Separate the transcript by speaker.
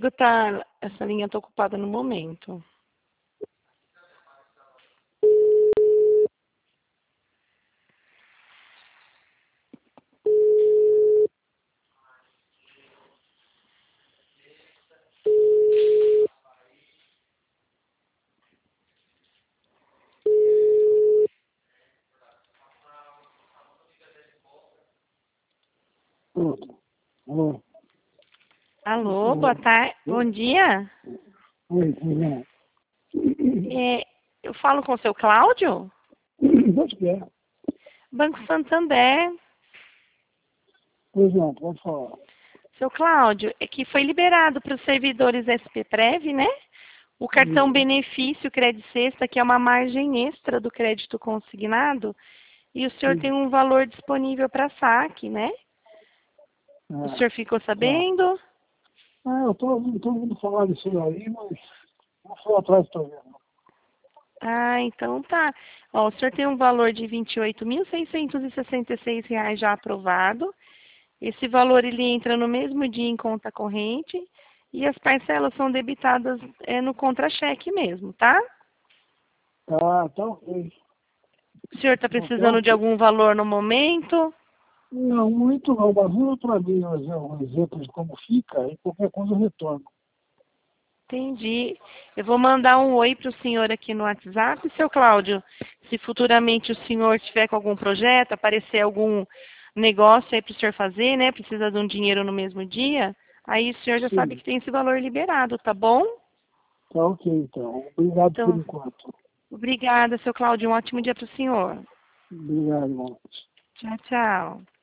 Speaker 1: consigo estar... Essa linha está ocupada no momento.
Speaker 2: Alô?
Speaker 1: Alô, boa tarde. Bom dia.
Speaker 2: Oi, Juliana.
Speaker 1: Eu falo com o seu Cláudio?
Speaker 2: Onde que é?
Speaker 1: Banco Santander.
Speaker 2: Pois não, pode falar.
Speaker 1: Seu Cláudio, é que foi liberado para os servidores SPPrev, né? O cartão benefício Crédito Sexta, que é uma margem extra do crédito consignado, e o senhor tem um valor disponível para saque, né? O senhor ficou sabendo?
Speaker 2: Eu tô ouvindo falar disso aí, mas não fui atrás pra ver.
Speaker 1: Ah, então tá. Ó, o senhor tem um valor de R$ 28.666 já aprovado. Esse valor ele entra no mesmo dia em conta corrente e as parcelas são debitadas no contra-cheque mesmo, tá?
Speaker 2: Tá ok.
Speaker 1: O senhor está precisando de algum valor no momento?
Speaker 2: Não, muito não, mas manda pra mim um exemplo de como fica e qualquer coisa eu retorno.
Speaker 1: Entendi. Eu vou mandar um oi para o senhor aqui no WhatsApp. Seu Cláudio, se futuramente o senhor tiver com algum projeto, aparecer algum negócio aí para o senhor fazer, né? Precisa de um dinheiro no mesmo dia, aí o senhor já sabe que tem esse valor liberado, tá bom?
Speaker 2: Tá ok, então. Obrigado por enquanto.
Speaker 1: Obrigada, seu Cláudio. Um ótimo dia para o senhor.
Speaker 2: Obrigado, irmão.
Speaker 1: Tchau, tchau.